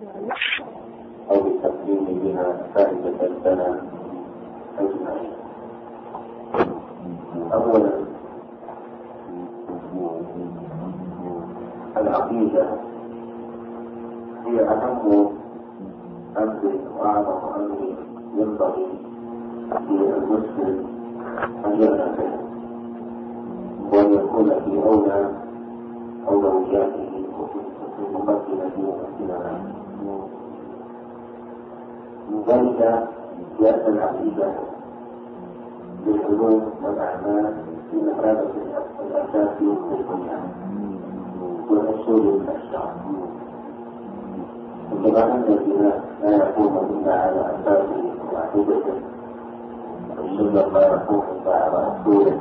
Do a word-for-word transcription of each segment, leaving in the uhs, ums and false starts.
أو بتقديم بها فائدة لنا أجمعين. أولا العقيدة هي أهم أمر وأعظم أمر ينبغي للمسلم أن يعرفه وأن يكون في أولى أولوياته وفي مقدمة اهتماماته. ذلك لأن العقيدة بالعلوم والأعمال في مثابة الأساس للبنيان والأصول الأشرار، وكما أن البناء لا يقوم إلا على أساس واحدة والشجر لا يقوم إلا على أصوله،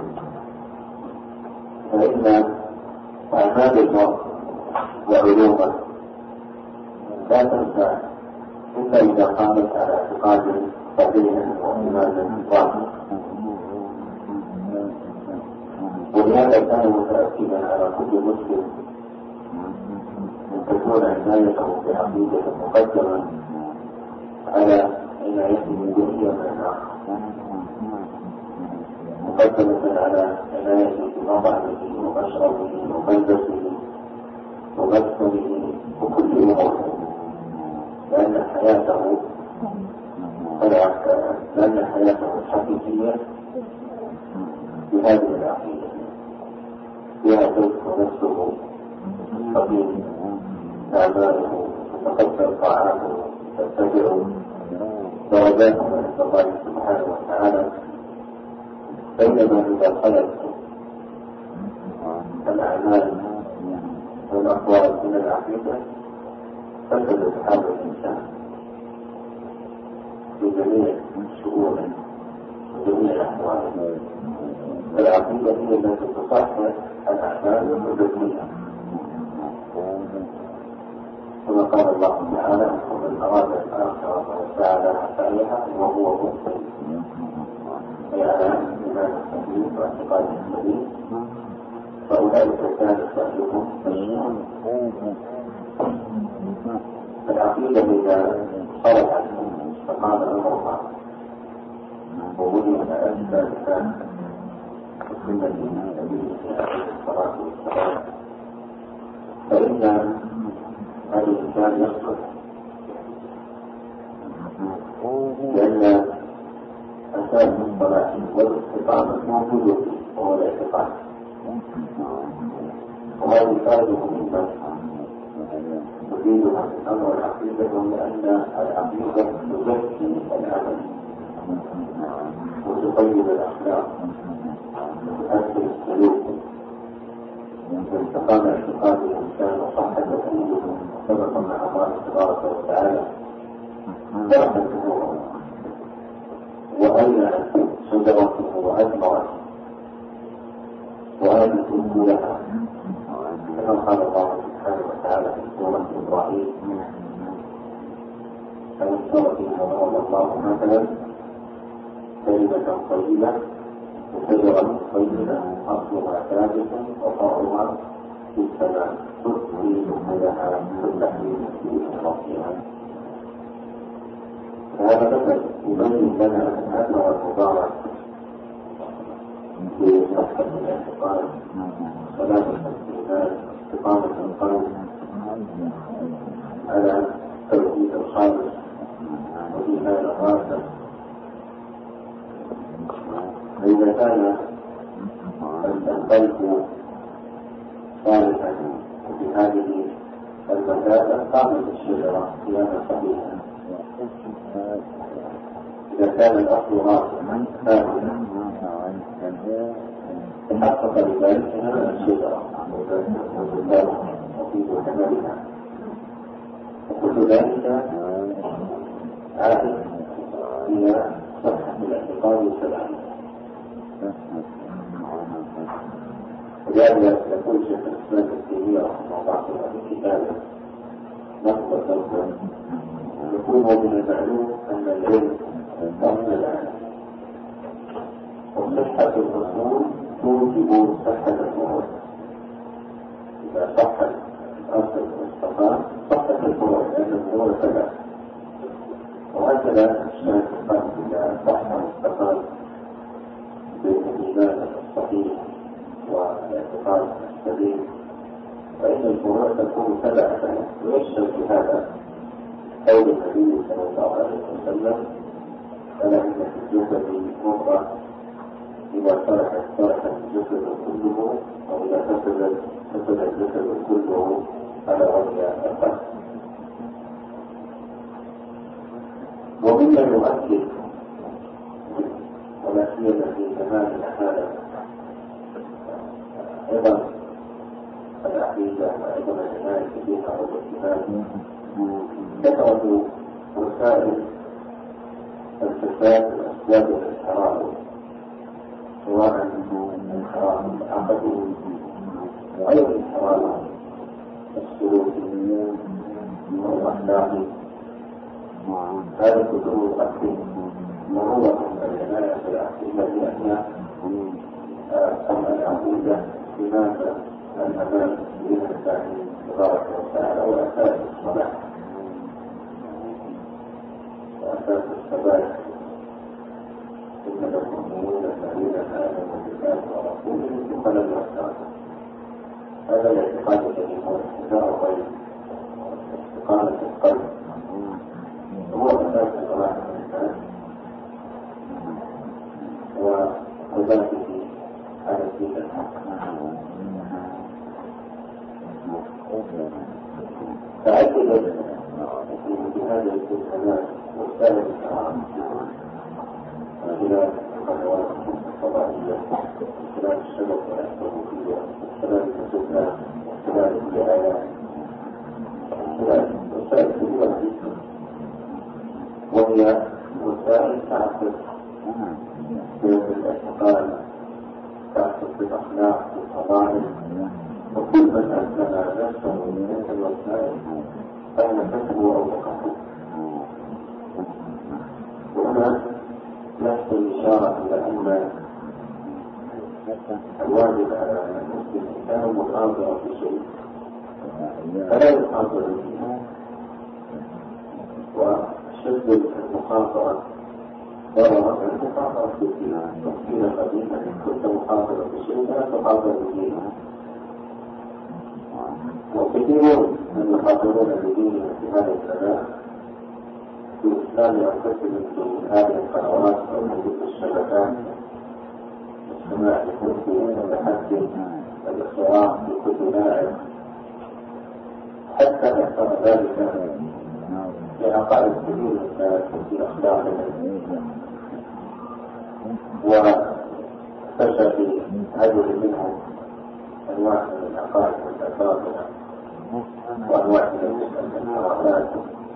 فإن أعمال المرء وعلومه لا تنفع إلا إذا قامت على اعتقاد صحيح وإيمان واضح. ولهذا كان متأكدا على كل مسلم أن تكون عنايته بعقيدة مقدمة على عنايته بأي من آخر، مقدمة على عنايته بمطعمه ومشربه وملبسه ومسكنه وكل أموره، لأن حياته لأن حياته الحقيقية بهذه العقيدة فيها تذكر نفسه طبيب أعماله تتقبل طاعاته تتبع درجاته عند الله سبحانه وتعالى. بينما إذا خلت الأعمال والأقوال من العقيدة فسدت حال الإنسان في جميع شؤونه وجميع أحواله. العقيدة هي التي تصحح الأعمال وتزكيها، كما قال الله تعالى: ومن أراد الآخرة وسعى لها سعيها وهو مؤمن، أي على الإيمان السليم واعتقاد السليم، فأولئك كان سعيهم مشكورا. العقيدة إذا صلحت فقام أمرها ووجد أسباب السنة النبي عليه الصلاة والسلام، فإن هذا الإنسان يصلح، لأن أساس الصلاة والاستقامة موجود فيه وهو الاعتقاد، وهذه فائدة مهمة تزيدها من أمر العقيدة، لأن العقيدة تزكي العمل وتطيب الأخلاق وتؤثر السلوك. إذا استقام اعتقاد الإنسان وصح تأكيده سبقا مع الله تبارك وتعالى فرحت أموره وأولى شجرته وأثمرت وآلت أكلها، كما قال الله سبحانه وتعالى في سورة إبراهيم: فإن تركوا ضرب الله مثلا كلمة طيبة وشجرة طيبة أصلها ثابت وفرعها في السماء تؤتي أكلها كل حين بإذن ربها. فهذا مثل يبين لنا أثر المبارك في صحة الاعتقاد، صلاة الاستئناس، استقامة القلب على توحيد الخالق وإيمان الراسخ. فإذا كان القلب صالحا بهذه المسائل قامت الشجرة قياما صحيحا. إذا كان الأصل راسخا ثابتا تحقق بذلك هذه الشجرة وفي كمالها، وكل ذلك عائد إلى صحة الاعتقاد والسلامة. ولهذا يقول شيخ الإسلام ابن تيمية رحمه الله في كتابه نقض الدرس يقول: ومن المعلوم أن العلم أصل العالم، وصحة الأصول توجب صحة الفروع. إذا صحت الأصل واستقام صحت الفروع، لأن الفروع هكذا الشيخ قام إلى بحث مستقل بالإيمان الصحيح والاعتقاد السليم، فإن الفروع تكون تبعا ويشمل في هذا قول النبي صلى الله عليه وسلم: ألا إن في الجسد مضغة إذا تركت تركت الجسد كله، وإذا فسدت فسد الجسد كله على وجه الفسد. ومما يؤكد ولا سيما في زمان هذا أيضا العقيدة وأيضا العناية بها والاهتمام كثرة وسائل الفساد والأسباب والانحراف، سواء الانحراف العقدي أو الانحراف السلوكي والأخلاقي. هذا كله يؤكد ضرورة العناية بالعقيدة لأنها أم العقيدة لماذا الأمان بإذن الله تبارك وتعالى وأساس الصلاح وأساس الثبات. إن المؤمنين الذين آمنوا بالله ورسوله ثم لم يرتابوا. هذا الاعتقاد الذي هو اقتداء غير استقامة القلب هو أساس صلاح الإنسان وثباته على الدين الحق. تعددت في هذه الالتزامات وسائل الكرام من خلال القنوات الفضائية، من خلال الشبكة الإلكترونية، من خلال التلفزيون، من خلال الإعلام، من خلال وسائل كثيرة جدا، وهي وسائل تعكس بالاعتقاد، تعكس بالأخلاق والفضائل، وكل من أسلم نفسه من تلك الوسائل فإن كسبه أو تقصده. وهنا نفس الإشارة إلى أن الواجب على المسلم كان مخاطرة في شيء فلا يخاطر فيها، وشد المخاطرة ضرر المخاطرة في الدين. وقيل قديما إن كنت مخاطرة في شيء فلا تخاطر بدينه، وكثيرون من يخاطرون بدينهم في هذا الزمان في إسلام أنفسهم في هذه القنوات أو في الشبكات، السماع لكل متحدث، الاختراع لكل لاعب، حتى أثر ذلك في عقائد كثير من الناس وفي أخلاقهم، وفشى في هجر منهم أنواع من العقائد والأفاقنة وأنواع من الحرامات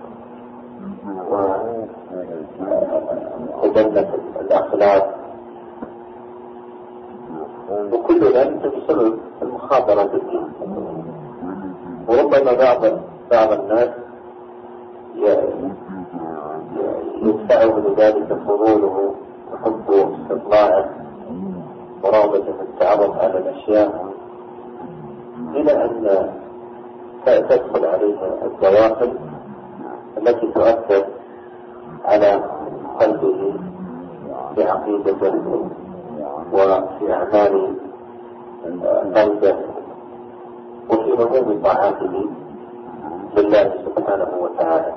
وخدمة الأخلاق، وكل ذلك بسبب المخاطرة بالدين. وربما بعض بعض الناس يدفعه لذلك فضوله وحبه واستطلاعه ورغبته في التعرف على الأشياء، إلى أن تدخل عليها الدواخل التي تؤثر على قلبه في عقيدته وفي أعمال قلبه وفي عموم طاعاته لله سبحانه وتعالى.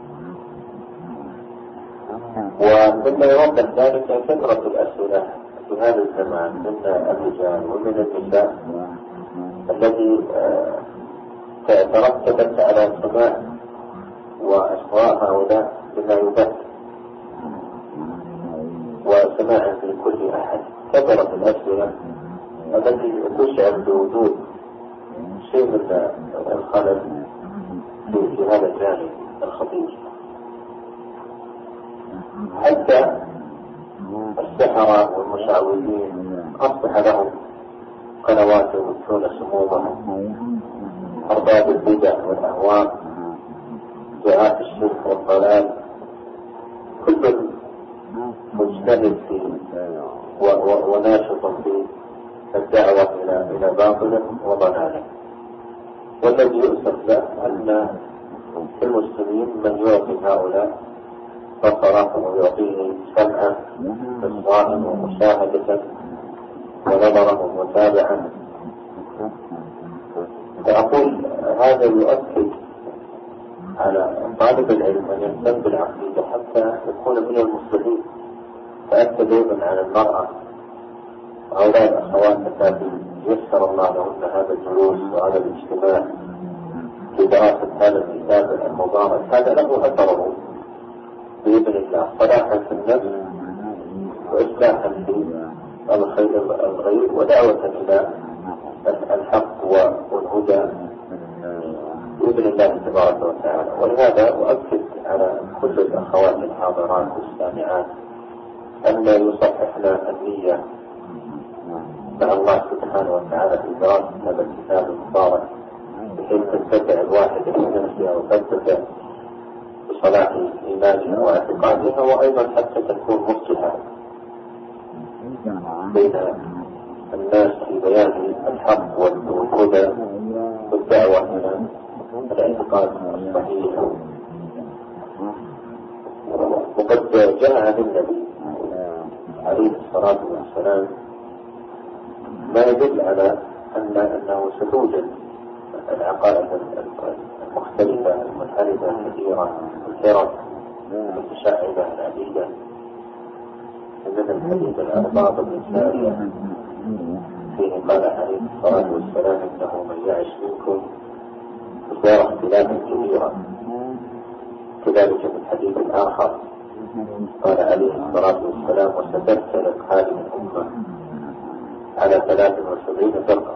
ومما يوضح ذلك كثرة الأسئلة في هذا الزمان من الرجال ومن النساء التي ترتبت على سماع وإصغاء هؤلاء بما يبث وسماع لكل أحد. كثرت الأسئلة التي تشعر بوجود شيء من الخلل في هذا الجانب الخطير. حتى السحرة والمشعوذين أصبح لهم قنوات يبثون سمومهم، أرباب البدع والأهواء، دعاة الشرك والضلال، كل مجتهد في وناشط في الدعوة إلى إلى باطله وضلاله. والذي يؤسف له أن المسلمين من يعطي هؤلاء بصره ويعطيه سمعا إصغاء ومشاهدة ونظرا ومتابعا. فأقول هذا يؤكد على طالب العلم أن يهتم بالعقيدة حتى يكون من المصلحين. فأكد أيضا على المرأة وهؤلاء الأخوات التي يسر الله لهن هذا الجلوس وهذا الاجتماع لدراسة هذا الكتاب المبارك، هذا له أثره بإذن الله، صلاحا في النفس وإصلاحا في الغير ودعوة إلى الحق والهدى بإذن الله تبارك وتعالى. ولهذا أؤكد على كل الأخوات الحاضرات والسامعات أن يصححن النية مع الله سبحانه وتعالى في دراسة هذا الكتاب المبارك، بحيث تتبع الواحد في نفسها وتتبع بصلاح إيمانها واعتقادها، وأيضا حتى تكون مصلحة بين الناس في بيان الحق والهدى والدعوة إلى الاعتقاد الصحيح. وقد جاء عن النبي عليه الصلاة والسلام ما يدل على أن أنه ستوجد العقائد المختلفة المنحرفة الكثيرة الفرق المتشعبة العديدة من الحديث الأربعة الإسلامية فيه قال عليه الصلاة والسلام إنه من يعش منكم فسيرى اختلافا كثيرا. كذلك في الحديث الآخر قال عليه الصلاة والسلام وستفترق هذه الأمة على ثلاث وسبعين فرقة.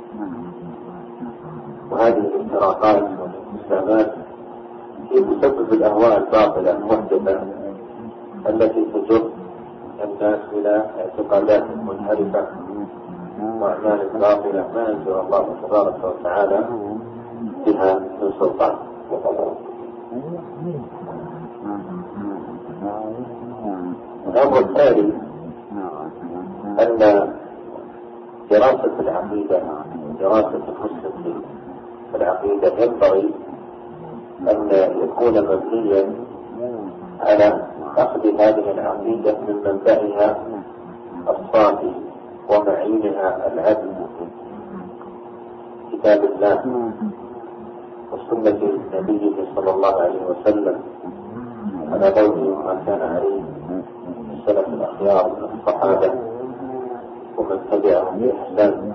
وهذه الافتراقات والانقسامات هي تسبب الأهواء الباطلة المحدثة التي تجر الناس إلى اعتقادات منحرفة وأعمال باطلة ما أنزل الله تبارك وتعالى بها من سلطان. الأمر الثاني أن دراسة العقيدة دراسة المسلم في العقيدة ينبغي أن يكون مبنيا على أخذ هذه العقيدة من منبعها الصافي ومعينها العدل، كتاب الله وسنة نبيه صلى الله عليه وسلم على ضوء ما كان عليه السلف الأخيار من الصحابة ومن تبعهم بإحسان.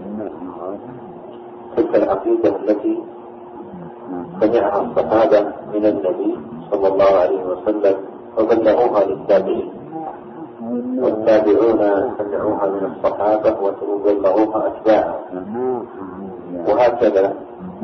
تلك العقيدة التي سمعها الصحابة من النبي صلى الله عليه وسلم وبلغوها للتابعين، والتابعون سمعوها من الصحابة وبلغوها أتباعهم، وهكذا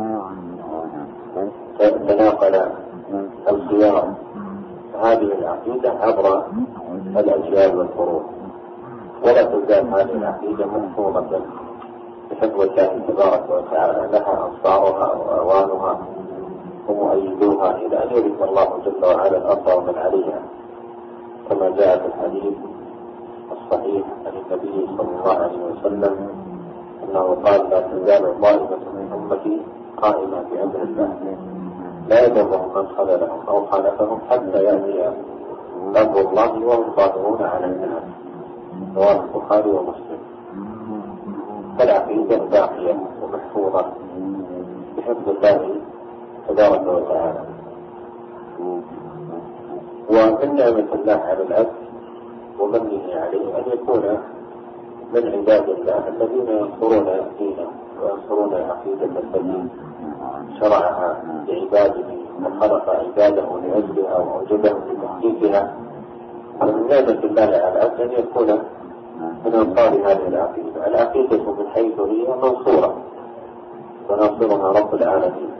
تناقل الخيار هذه العقيدة عبر الأجيال والقرون، ولا تزال هذه العقيدة محفوظة بحفظ الله تبارك وتعالى، لها أنصارها وأعوانها ومؤيدوها إلى أن يرث الله جل وعلا الأرض ومن عليها، كما جاء في الحديث الصحيح عن النبي صلى الله عليه وسلم أنه قال لا تزال طائفة من أمتي قائمة بأمر الله لا يضرهم من خذلهم أو خالفهم حتى يأتي أمر الله وهم قادرون على الناس. رواه البخاري ومسلم. فالعقيدة باقية ومحفوظة بحفظ الله تبارك وتعالى. ومن نعمة الله على العبد ومنه عليه أن يكون من عباد الله الذين ينصرون دينه وينصرون العقيدة التي شرعها لعباده وخلق عباده لأجلها وأوجدهم لتحقيقها. ومن نعمة الله على العبد أن يكون من أنصار هذه العقيدة. العقيدة من حيث هي منصورة وناصرها رب العالمين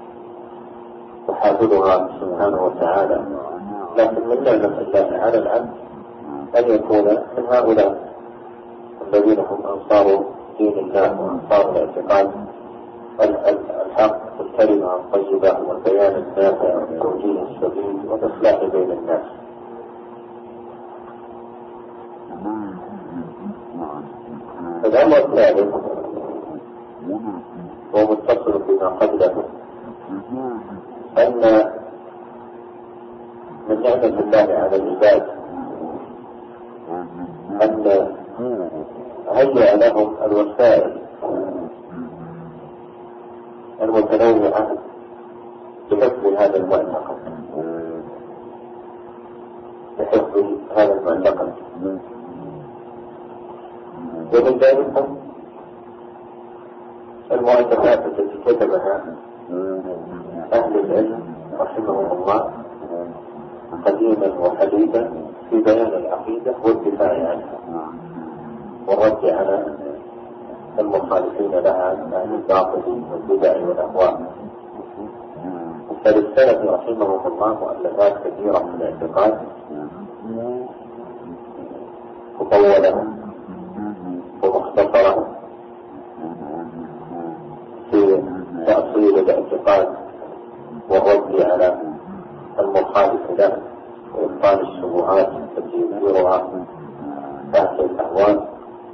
وحافظها سبحانه وتعالى، لكن من نعمة الله على العبد أن يكون من هؤلاء الذين هم أنصار دين الله وأنصار الاعتقاد الحق والكلمة الطيبة والبيان النافع والتوجيه السديد والإصلاح بين الناس. الأمر الثالث هو متصل بما قبله، أن من نعمة الله على العباد أن هيأ لهم الوسائل المتنوعة لحفظ هذا المعتقد لحفظ هذا المعتقد ومن ذلك المؤلفات التي كتبها أهل العلم رحمهم الله قديما وحديثا في بيان العقيدة والدفاع عنها والرد على المخالفين لها من أهل الباطل والبدع والأهواء. فللسلف رحمهم الله مؤلفات كثيرة في الاعتقاد مطولة ومختصرة في تأصيل الاعتقاد والرد على المخالف له وإبطال الشبهات التي يثيرها أهل الأهواء.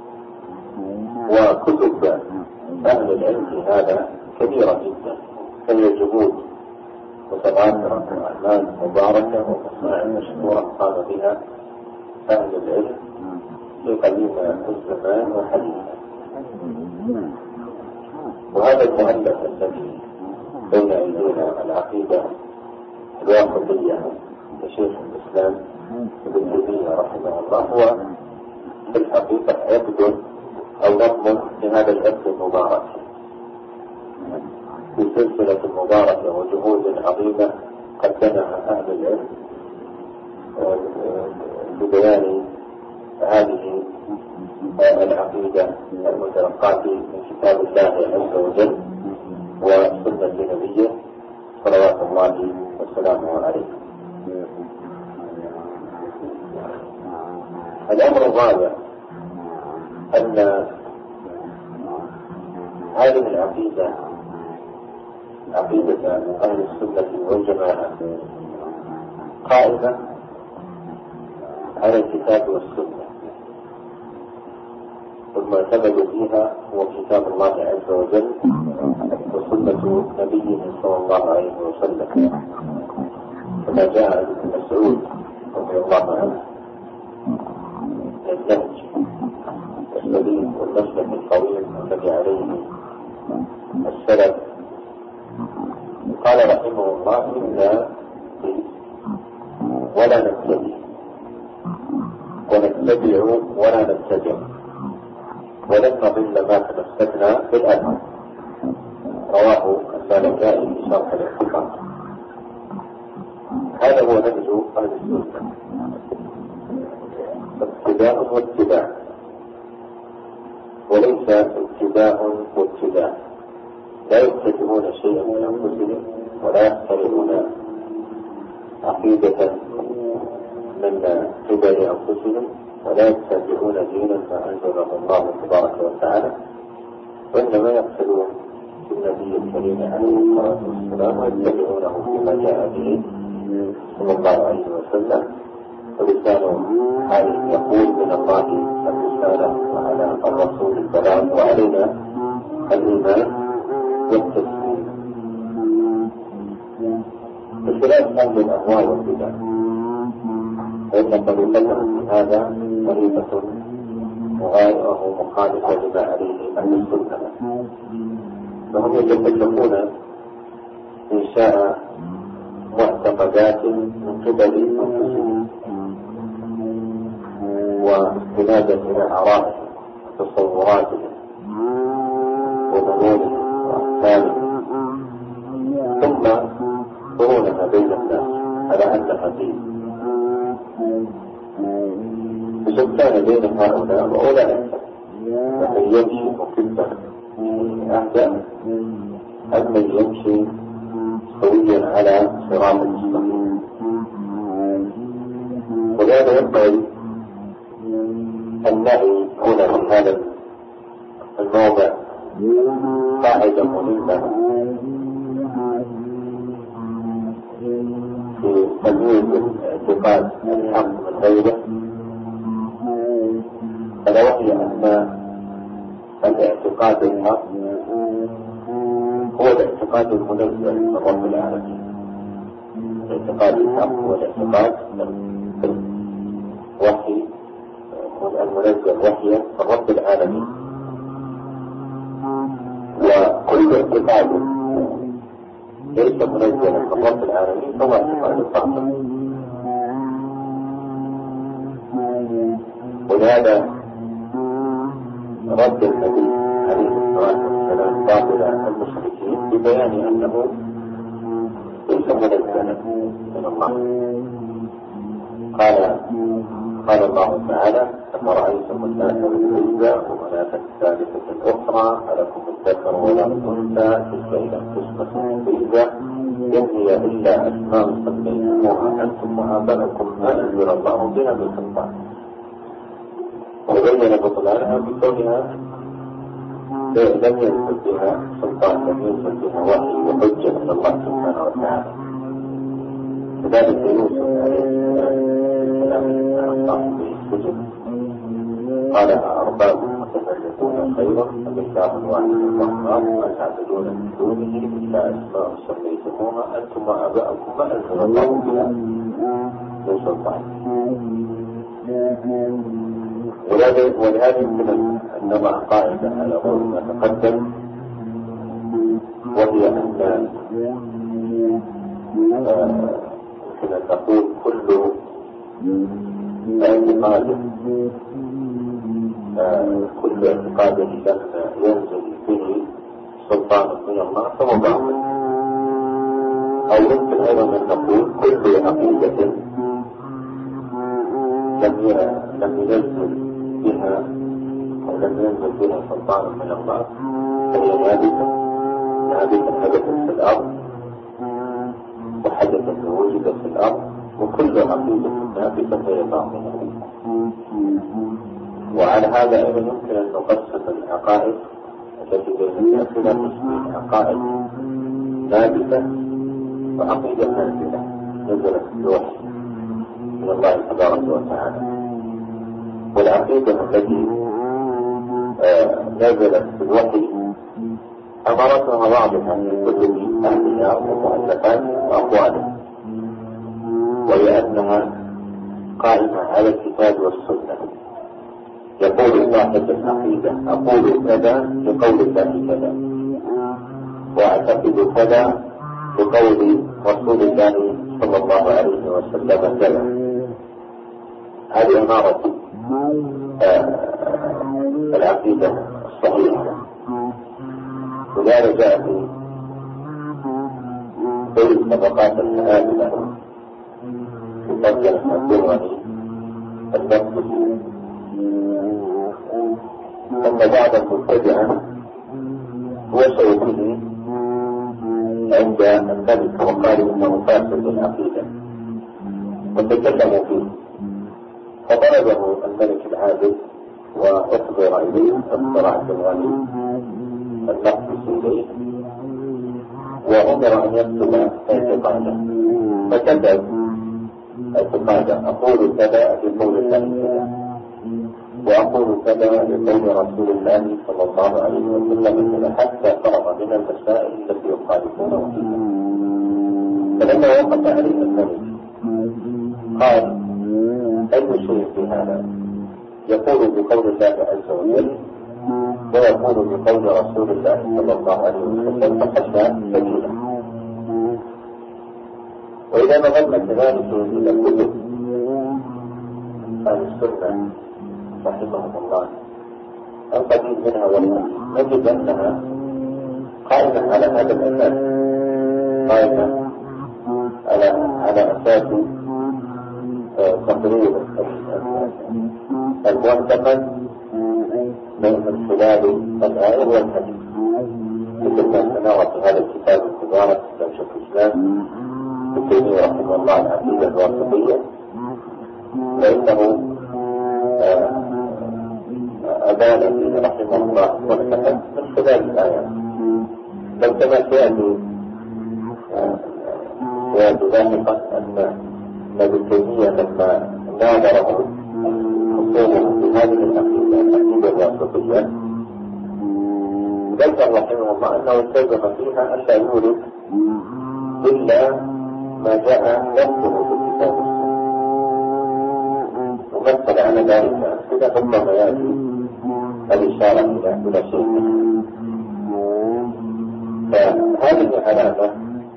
وكتب أهل العلم في هذا كبيرة جدا، فهي جهود متضافرة وأعمال مباركة ومصنع مشكورة قام بها أهل العلم في قديم الزمان وحديثا. وهذا المؤلف الذي بين أيدينا العقيدة الواقفية لشيخ الإسلام ابن تيمية رحمه الله هو في الحقيقة عقد أو نظم لهذا العقد المبارك في سلسلة مباركة وجهود عظيمة قدمها أهل العلم ببيان هذه العقيدة المتلقاة من كتاب الله عز وجل وسنة نبيه صلوات الله وسلامه عليه. الأمر الرابع أن هذه العقيدة عقيدة أهل السنة والجماعة قائمة على الكتاب والسنة، ثم اعتمدوا فيها هو كتاب الله عز وجل وسنة نبيه صلى الله عليه وسلم، كما جاء عن ابن مسعود رضي الله عنه النهج السليم والمسلك القويم الذي عليه السلف. قال رحمه الله: إنا ولا نتبع ونتبع ولا نتبع ولن نضل ما تمسكنا بالأثر. رواه السالكائي في شرح الاعتقاد. هذا هو نهج أهل السنة، اتباع واتباع، وليس اتباع واتباع. لا يتبعون شيئا من أنفسهم ولا يخترعون عقيدة من قبل أنفسهم ولا يتبعون دينا ما أنزله الله تبارك وتعالى، وإنما يقتدون بالنبي الكريم عليه الصلاة والسلام ويتبعونه فيما جاء به صلى الله عليه وسلم. ولسان حاله يقول من الله الرسالة وعلى الرسول السلام وعلينا الإيمان والتسليم، بخلاف أهل الأهواء والبدع فإن طريقتهم في هذا طريقة مغايرة مخالفة لما عليه أهل السنة، فهم يتكلفون إنشاء معتقدات من قبل أنفسهم واستنادا إلى آرائهم وتصوراتهم وظنونهم وأحكامهم، ثم يقرونها بين الناس على أنها دين. فشو كان بين هؤلاء وأولئك فمن يمشي مكبا أهدأ أم من يمشي سويا على صراط مستقيم. ولهذا ينبغي النهي هنا في هذا الموضع قاعدة مهمة في تمييز اعتقاد الحق من غيره، ألا وهي أن الاعتقاد الحق هو الاعتقاد المنزل من رب العالمين، الاعتقاد الحق والاعتقاد الوحي المنزل وحيا من رب العالمين، وكل اعتقاد ليس منزلا من رب العالمين فهو اعتقاد باطل. ولهذا رد النبي عليه الصلاة والسلام باطل المشركين ببيان أنه ليس منزلا من الله. قال قال الله تعالى: أفرأيتم الناس العزى ومناة الثالثة الأخرى ألكم الذكر وله الأنثى تلك إذا قسمة ضيزى إن هي إلا أسماء سميتموها أنتم وآباؤكم ما أنزل الله بها من سلطان. وبين بطلانها بكونها لم ينزل بها سلطان، لم ينزل بها وحي وحجة من الله سبحانه وتعالى. كذلك يوسف عليه السلام قال: أأرباب متفرقون خير أم الله واحد الرحمن ما تعبدون من دونه إلا أسماء سميتموها أنتم وآباؤكم ما أنزل الله بها من سلطان. ولهذا يمكن أن نضع قاعدة على غير ما تقدم، وهي أن يمكن أن نقول كل اعتقاد كل اعتقاد لم ينزل به سلطان من الله فهو باطل. أو يمكن أيضا أن نقول كل عقيدة لم ينزل بها أو لم ينزل بها سلطان من الله فهي نابتة نابتة حدثت في الأرض وحدثت ووجدت في الأرض، وكل عقيدة نابتة فهي باطلة. وعلى هذا أيضا يمكن أن نقسم العقائد التي بين الناس إلى قسمين: عقائد نابتة وعقيدة نازلة نزلت بالوحي من الله تبارك وتعالى. والعقيدة التي نزلت بالوحي أمرتها واضحة في كتب أهلها ومؤلفات وأقوالها، وهي أنها قائمة على الكتاب والسنة. يقول صاحب العقيدة: أقول كذا لقول الله كذا، وأعتقد كذا لقول رسول الله صلى الله عليه وسلم كذا. هذه أمارة العقيدة الصحيحة. ولهذا جاء في كل الطبقات الحاملة في ترجمة الدرغني النفسي أن بعض المبتدعة وصلوا به عند الملك وقالوا إنه فاسد العقيدة وتكلموا فيه، فضربه الملك العادل وأحضر إليه أحضر عبد الغني النقدسي إليه وأمر أن يكتب اعتقاده، فكتب اعتقاده: أقول كذا لقول الله كذا، وأقول كذا لقول رسول الله صلى الله عليه وسلم كذا، حتى فرغ من المسائل التي يخالفونه فيها. فلما وقف عليه الملك قال: أي شيء في هذا؟ يقول بقول الله عز وجل ويقول بقول رسول الله صلى الله عليه وسلم فحسنا سبيلا. وإذا نظرنا كذلك إلى كتب أهل السنة رحمهم الله القديم منها والحديث نجد أنها قائمة على هذا الأساس، قائمة على على أساس تقرير المعتقد من خلال الآية والحديث، مثل ما سنرى في هذا الكتاب المبارك كتاب شيخ الإسلام ابن تيمية رحمه الله العقيدة الواسطية، فإنه أبان فيه رحمه الله والحديث من خلال الآيات. بل كما سيأتي سيأتي لاحقا أن ابن تيمية لما ناظره خصومه في هذه العقيدة العقيدة الواسطية ذكر رحمه الله أنه التزم فيها أن لا يولد إلا ما جاء نفسه في الكتاب ومثل على ذلك كذا ثم يأتي الإشارة إلى إلى شيء منه. فهذه علامة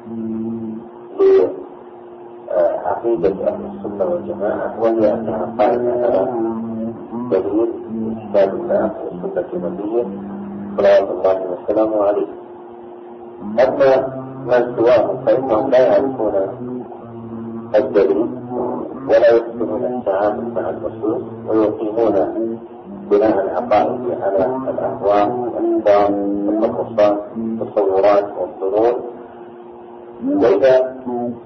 لعقيدة أهل السنة والجماعة، وهي أنها قائمة على دليل كتاب الله وسنة نبيه صلوات الله وسلامه عليه. أما من سواه فإنهم لا يعرفون الدليل ولا يحسنون التعامل مع النصوص ويقيمون بناء العقائد على الأهواء والأفكار والتصورات التصورات والظنون. وإذا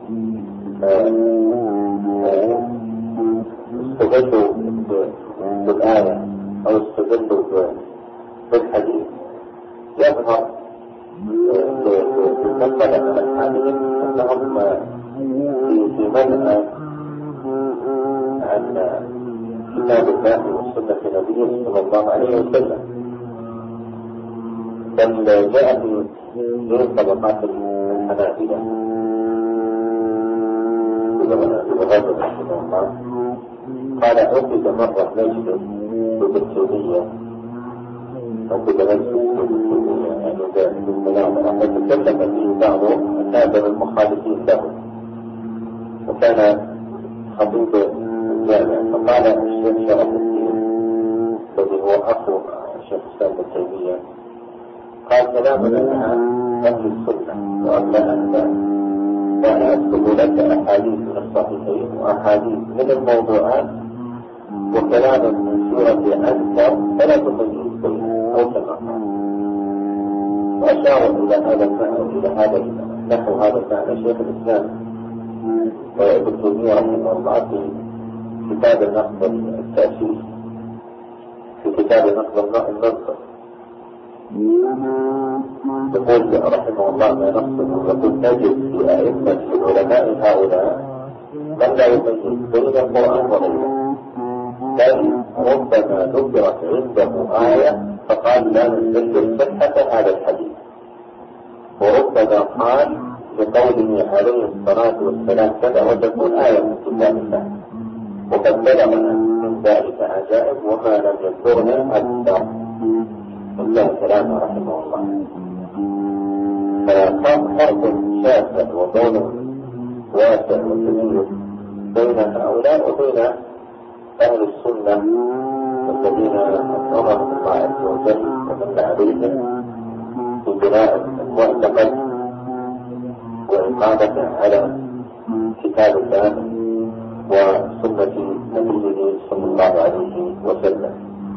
استدلوا بالآية أو استدلوا بالحديث يظهر بالمسألة من الحديث أنهم في منع عن كتاب الله وسنة نبيه صلى الله عليه وسلم. بل جاء في طبقات الحنابلة بغض رحمه الله قال عقد مرة نجد بالتوبية عقد نجد بالتوبية يعني بالمناظرة فتكلم فيه بعض الناظر المخالفين له وكان خطيب الجامع فقال الشيخ شرف الدين الذي هو أخو الشيخ الإسلام ابن تيمية قال كلامنا مع أهل السنة وأما أهل وأنا أكتب لك أحاديث من الصحيحين وأحاديث من الموضوعات وكلاما من سورة أنكر فلا تميز بينه أو كما قال. وأشار إلى هذا المعنى إلى هذا نحو هذا المعنى شيخ الإسلام ابن تيمية رحمه الله في كتاب النقد التأسيس في كتاب نقد النظر يقول رحمه الله ما نقصده يقول نجد في أئمة العلماء هؤلاء من لا يميز بين القرآن وغيره، بل ربما ذكرت عنده آية فقال لا نستدل صحة هذا الحديث، وربما قال لقوله عليه الصلاة والسلام كذا وتكون آية من كتاب الله، وقد بلغنا من ذلك عجائب وما لم يذكرنا أكثر. الله كلامه رحمه الله. ففرق شاسع وبين واسع وكبير بين هؤلاء وبين أهل السنة الذين أمرهم الله عز وجل ومن عليهم في بناء المعتقد وإقامته على كتاب الله وسنة نبيه صلى الله عليه وسلم.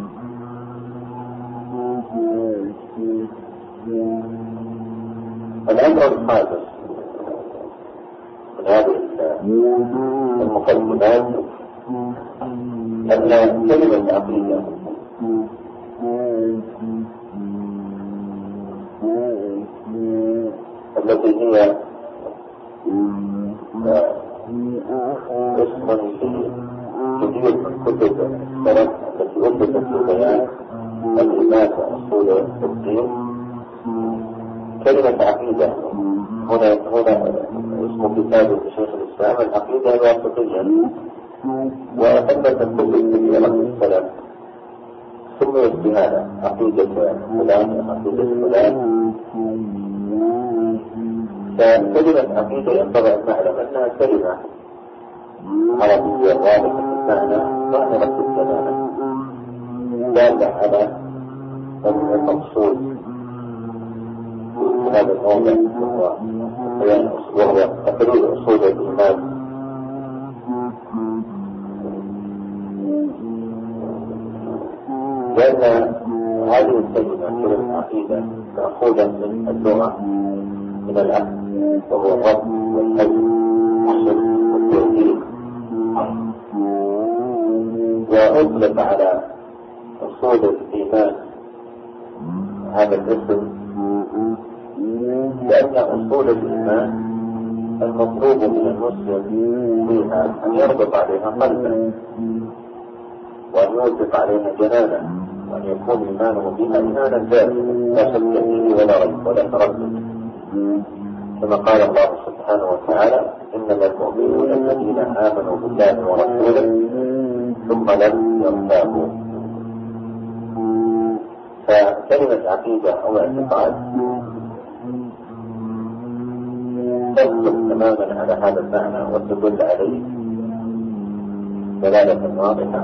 الأمر الخامس من هذه المقدمات أن كلمة عقيدة التي هي اسم في كثير من كتب السلف التي ألفت في بيان الإيمان وأصول الدين. كلمة عقيدة هنا هنا اسم كتاب شيخ الإسلام العقيدة الواسطية، وثبت الكتب كثيرة من السلف سميت بهذا عقيدة فلان عقيدة فلان. فكلمة عقيدة ينبغي أن نعلم أنها كلمة عربية واضحة المعنى ظاهرة الدلالة دالة على المقصود في هذا الموضع وهو بيان وهو تقرير أصول الإيمان. لأن هذه الكلمة كلمة عقيدة مأخوذة من اللغة من العقل وهو الرب والحج والشرك والتوحيد، وأطلق على أصول الإيمان هذا الاسم لأن أصول الإيمان المطلوب من المسلم فيها أن يربط عليها قلبه وأن يوثق عليها جنانا وأن يكون إيمانه بها إيمانا جازما لا شك فيه ولا ريب ولا تردد. كما قال الله سبحانه وتعالى إنما المؤمنون الذين آمنوا بالله ورسوله ثم لم يرتابوا. فكلمة عقيدة أو اعتقاد تدخل تماما على هذا المعنى وتدل عليه دلالة واضحة.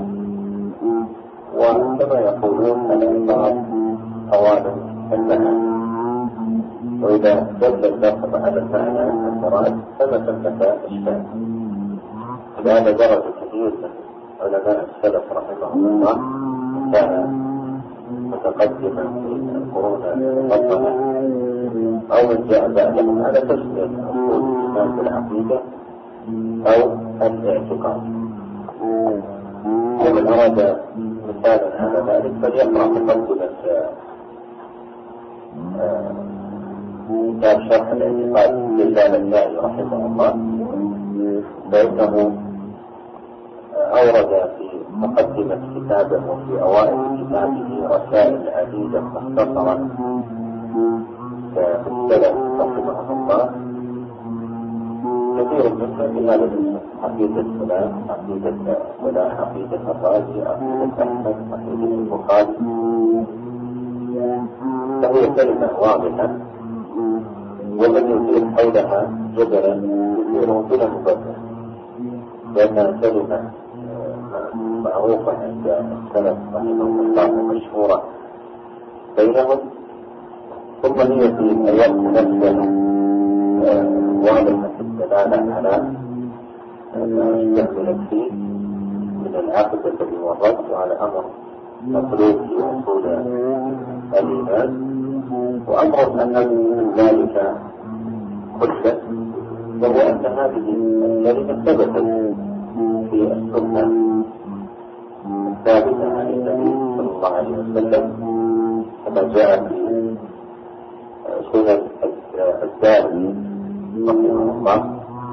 وكما يقولون الألفاظ قوالب المعنى، وإذا دل اللفظ على المعنى المراد فما ثمة إشكال. لهذا درج كثير من علماء السلف رحمهم الله كان متقدما في القرون المفضلة أو من جاء بعدهم على تسمية أصول الإيمان بالعقيدة أو الاعتقاد. ومن أراد مثالا على ذلك فليقرأ مقدمة كتاب شرح الاعتقاد للإمام النائي رحمه الله، فإنه أورد في مقدمة كتابه وفي أوائل كتابه رسائل عديدة مختصرة كالسلف رحمه الله، كثير منها في هذا الاسم: عقيدة فلان، عقيدة فلان، عقيدة الرازي، عقيدة أحمد، عقيدة البخاري. فهي كلمة واضحة، ومن يثير حولها جدلا يثيره بلا مبرر، لأنها كلمة معروفة عند السلف رحمهم الله ومشهورة بينهم. ثم هي في آيات نفسها واضحة الدلالة على ما استعملت فيه من العقد الذي والرد، وعلى أمر مطلوب في أصول الإيمان، وأمر أن من ذلك كله، وهو أن هذه الكلمة ثبتت في السنة الثابتة عن النبي صلى الله عليه وسلم، كما جاء في سنن الدارمي رحمه الله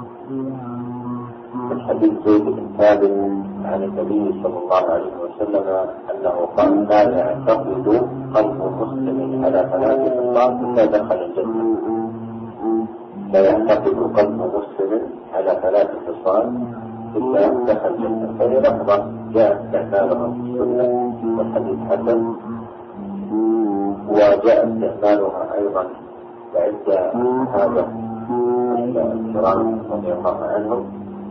من حديث زيد بن ثابت عن النبي صلى الله عليه وسلم أنه قال: لا يعتقد قلب مسلم على ثلاث خصال إلا دخل الجنة. لا يعتقد قلب مسلم على ثلاث خصال إلا دخل الجنة. فهي لحظة جاء استعمالها في السنة والحديث حسن، وجاء استعمالها أيضا عند الصحابة الكرام رضي الله عنهم،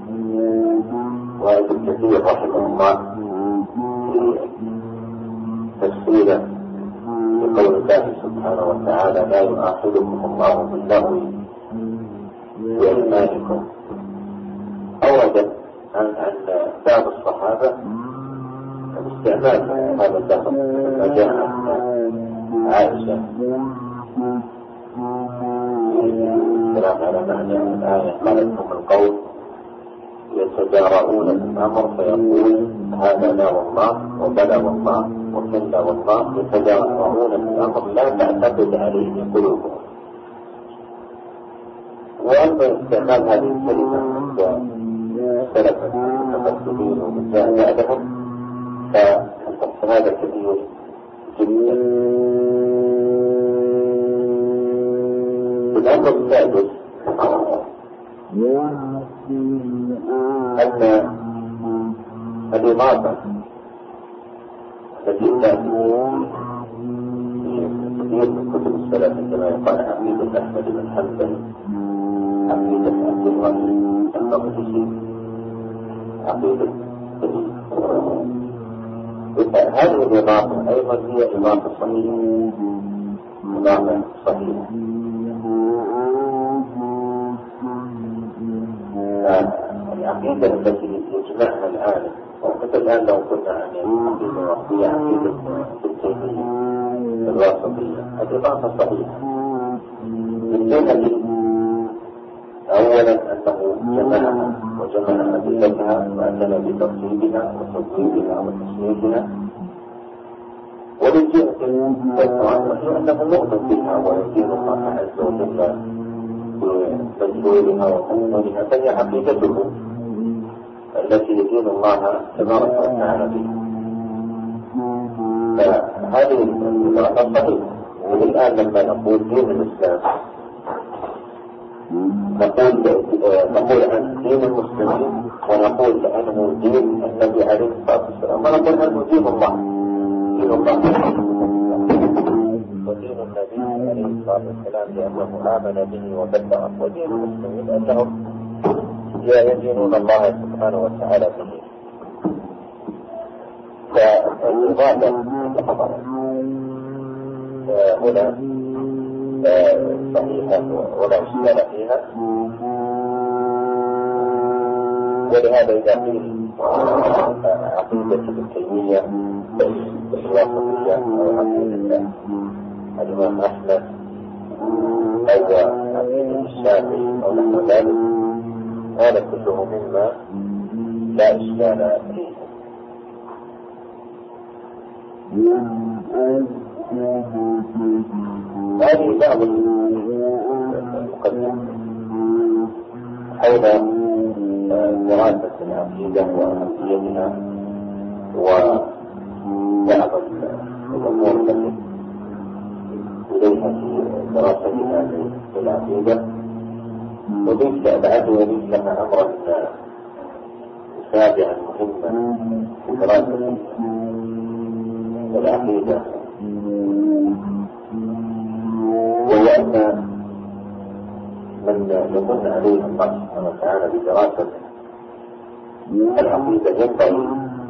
وابن كثير رحمه الله في تفسيره لقول الله سبحانه وتعالى: لا يؤاخذكم الله باللغو في أيمانكم. أورد عن عن بعض الصحابة استعمال هذا اللفظ كما جاء عن عائشة الكلام على معنى الآية: قالت لهم القول يتجارؤون الأمر فيقول هذا لا والله وبلا والله وكلا والله، يتجارؤون الأمر لا تعتقد عليه قلوبهم. وأما استعمال هذه الكلمة عند سلف المتقدمين ومن جاء بعدهم فهذا كبير جدا. الأمر السادس أن الإضافة التي تأتي في كثير من كتب السلف كما يقال عقيدة أحمد بن حنبل، عقيدة عبد الغني المقدسي، عقيدة هذه الإضافة أيضا هي إضافة صحيحة، إضافة صحيحة. العقيدة التي يجمعها الآن، وحتى الآن لو كنا عن عقيدة وحدية عقيدة التيمية الواسطية، الإضافة صحيحة من جهة أولا أنه جمعها وجمع أدلتها وأتنا بترتيبها وتطويبها وتصنيفها، ومن جهة أخرى وهي أنه مؤمن بها ويدين الله عز وجل بتدبيرها وتنظيمها، فهي عقيدته التي يدين الله تبارك وتعالى بها. فهذه الإضافة صحيحة. والآن لما نقول دين الإسلام نقول نقول عن دين المسلمين ونقول عنه دين النبي عليه الصلاة والسلام ونقول عنه دين الله دين الله ودين النبي عليه الصلاة والسلام لأنه آمن به وبلغه ودين المسلمين أنهم يدينون الله سبحانه وتعالى به. فالإضافة هنا صحيحة ولا إشكال فيها، ولهذا إذا قيل عقيدة ابن تيمية الواسطية أو عقيدة الإمام أحمد أو عقيدة الشافعي أو نحو ذلك، هذا كله مما لا إشكال فيه. هذه بعض المقدمة حول دراسة العقيدة وأهميتها وبعض الأمور التي إليها في دراستها للعقيدة، وضيف بعد وضيف لها أمرا سابعا مهما في دراسة العقيدة، وهو أن من يمن عليه الله سبحانه وتعالى بدراسة العقيدة ينبغي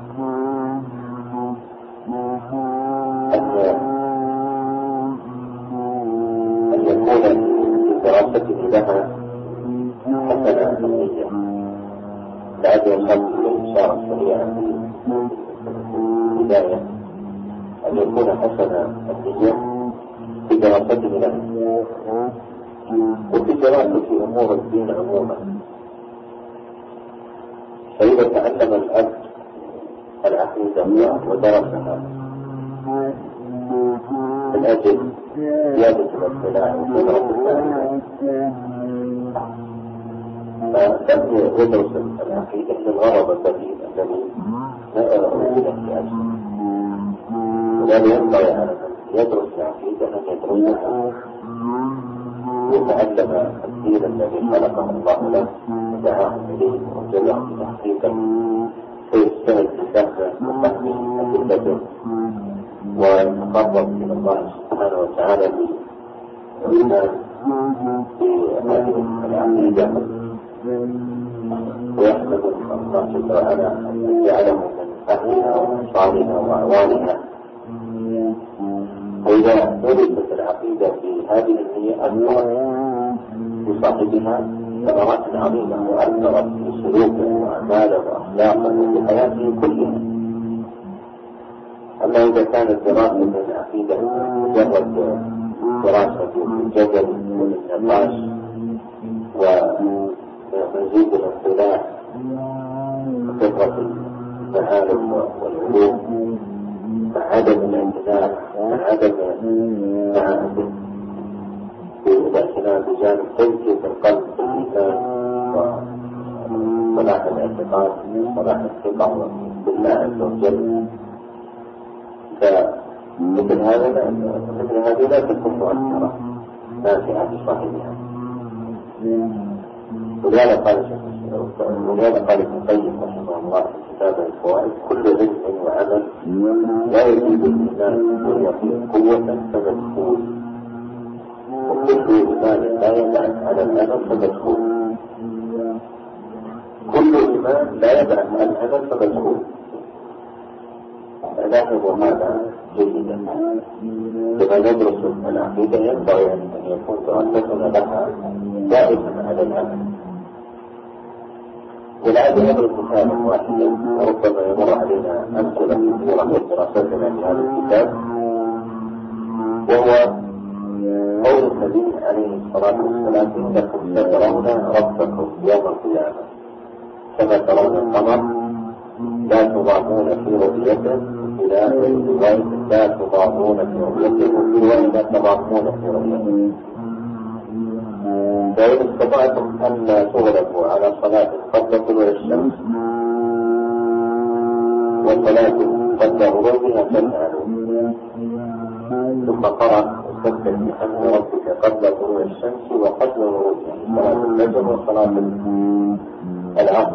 أن يكون في دراسته لها حسنة النية، لهذا الخلق الإشارة السريعة في البداية أن يكون حسن النية في دراسته له وفي دراسة أمور الدين عموما. فإذا تعلم الأب العقيدة ودرسها من أجل زيادة الاطلاع وقدرة الفهم، فلم يدرس العقيدة للغرض الذي الذي أريد في أجله. وذلك ينبغي على من يدرس العقيدة أن يدرسها ويتعلم الدين الذي خلقه الله له ودعاه إليه وجزاه بتحقيقه فيجتهد بفهمه وفهمه أدلته ويتقرب إلى الله سبحانه وتعالى بالإيمان بهذه العقيدة، ويحمد الله جل وعلا أن يجعله من أهلها وأنصارها وأعوانها. وإذا درست العقيدة في هذه النية أثرت بصاحبها ثمرات عظيمة وأثرت في سلوكه وأعماله وأخلاقه وفي حياته كلها. أما إذا كانت دراسة العقيدة مجرد دراسة الجدل والنقاش ومزيد الاطلاع وكثرة المعارف والعلوم مع عدم الاعتناء مع عدم الاعتناء بجانب تزكية القلب بالإيمان وصلاح الاعتقاد وصلاح الثقة بالله عز وجل، فمثل هذا مثل هذه لا تكون مؤثرة نافعة بصاحبها. ولهذا قال ولهذا قال ابن القيم رحمه الله في كتابه الفوائد: كل علم وعمل لا يزيد الإيمان واليقين قوة فمدخول، وكل إيمان لا يبعث على العمل فمدخول. كل إيمان لا يبعث على العمل فمدخول. لاحظوا هذا جيدا. لما ندرس العقيدة ينبغي أن يكون دراستنا لها دائما على العمل. ولعل يضرب مثالا واحدا وربما يمر علينا أمثلة كثيرة من دراستنا في هذا الكتاب، وهو قول النبي عليه الصلاة والسلام: إنكم سترون ربكم يوم القيامة كما ترون القمر لا تضامون في رؤيته إلى رواية لا تضامون في رؤيته وفي لا تضامون في رؤيته. فإن استطعتم أن تغلبوا على صلاة قبل طلوع الشمس وصلاة قبل غروبها فافعلوا. ثم قرأ فسبح بحمد ربك قبل طلوع الشمس وقبل غروبها، صلاة الفجر وصلاة العصر.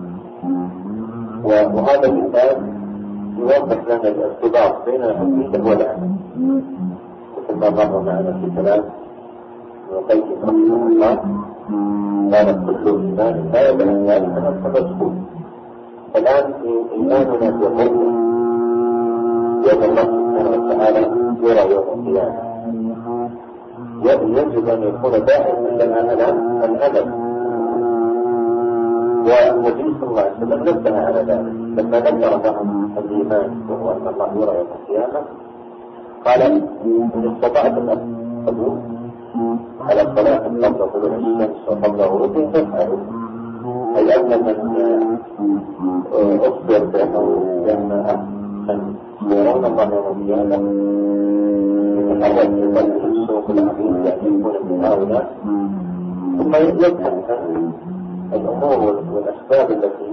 وهذا المثال يوضح لنا الارتباط بين العقيدة والعمل، مثل ما مر معنا في كلام وقيد رحمه الله قال كل إيمان لا يبلغ ذلك نفس مذكور. الآن إيماننا بالرؤيا يوم الله سبحانه وتعالى يرى يوم القيامة، يجب أن يكون دائما لنا الأمل. والنبي صلى الله عليه وسلم نبه على ذلك لما ذكر لهم الإيمان وهو أن الله يرى يوم القيامة، قال إن استطعتم أن تقوموا على الصلاة قبل طلوع الشمس وقبل غروبها فافعلوا، أي أن من أخبر بأنه بأن أن يرون الله يوم القيامة يتحرك في قلبه الشوق العظيم بأن يكون من هؤلاء، ثم يبحث عن الأمور والأسباب التي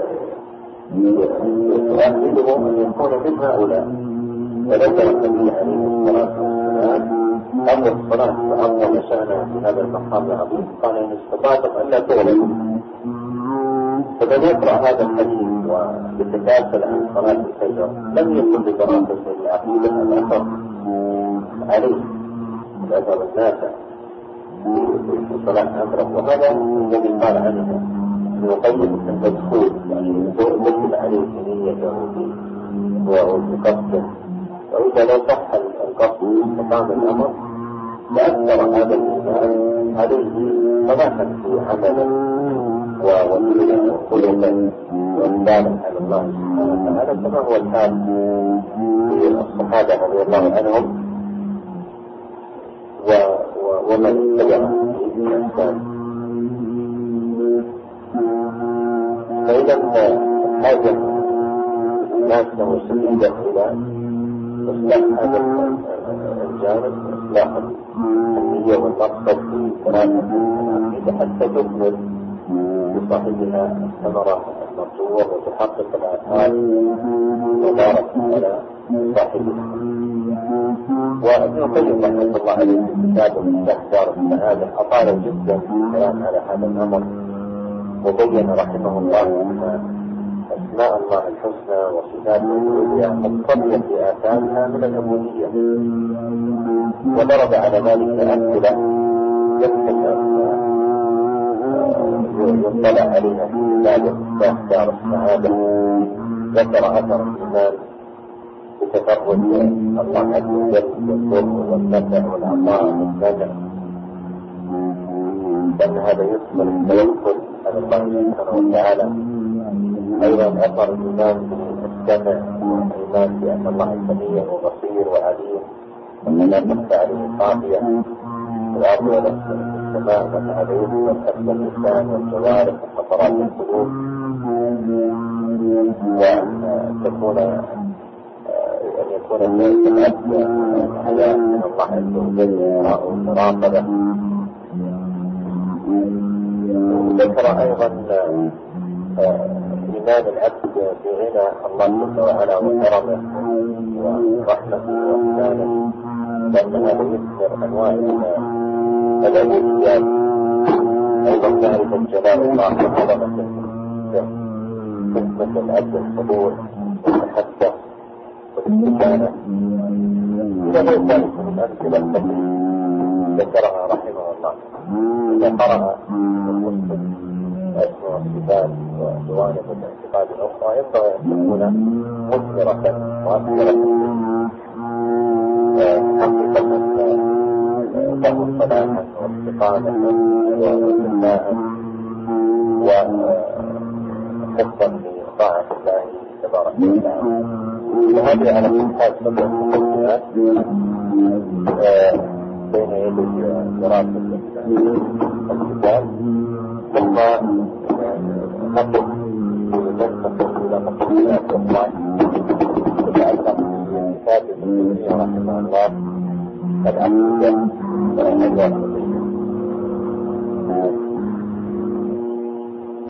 تؤهله أن يكون من هؤلاء. وذكر النبي عليه الصلاة والسلام أمر الصلاة وأمر شأنه في هذا المقام العظيم، قال إن استطعتم ألا تغلبوا. فمن يقرأ هذا الحديث ويتكاسل عن صلاة الفجر لم يكن بدراسة العقيدة الأثر عليه الأثر النافع في صلاة أمره. وهذا الذي قال عنه يقيد المدخول، يعني يدخل عليه بنيته وبقصده، وإذا لو صح القصد مقام الأمر لأثر هذا الإيمان عليه صلاحا في عمله ووكيلا وخلقا وإقبالا على الله سبحانه وتعالى، كما هو الحال في الصحابة رضي الله عنهم ومن اتبعهم في الإحسان. فإذا حاجة الناس له شديدة إلى إصلاح هذا الجانب، إصلاح النية والمقصد في دراسة العقيدة حتى تثمر لصاحبها الثمرة المرجوة وتحقق الآثار وبارك على صاحبها. وابن القيم رحمه الله عليه في كتابه مفتاح دار السعادة أطال جدا الكلام على هذا الأمر، وبين رحمه الله أن أسماء الله الحسنى وصفاته العليا مقتضية في آثارها من العبودية، وضرب على ذلك أمثلة يمكن أن يطلع عليها في كتابه مفتاح دار السعادة. ذكر أثر الإيمان بتفرد الله عز وجل بالضر والنفع والعطاء والنجع، لأن هذا يثمر التوكل على الله سبحانه وتعالى. أيضا أثر الإيمان بالسمع والإيمان بأن الله سميع وبصير وعليم، وأن لا تخفى عليه خافية الأرض ولا السماء، وأن هذا يثمر حفظ اللسان والجوارح وخطرات القلوب، وأن تكون أن يكون الناس العبد حياة من الله عز وجل ومراقبة. ذكر أيضا إيمان العبد بغنى الله جل وعلا وكرمه ورحمته وإحسانه، لأن هذا يثمر أنواع الألوهيات. أيضا معرفة جلال الله وعظمته، حكمة العبد الصبور والمحبة والاستكانة إلى غير ذلك من أمثلة التي ذكرها رحمه الله. إذا قرأ المسلم أسماء الصفات وجوانب الاعتقاد الأخرى ينبغي أن تكون مثمرة وأثمرة حقيقة له صلاحا واستقامة وإنباء وحفظا لطاعة الله تبارك وتعالى. وهذه على كل حال سبع مقدمات بين يدي دراسة الكتاب، ثم نقف ننتقل إلى مقدمات أخرى تتعلق بكتاب ابن تيمية رحمه الله العقيدة والأحوال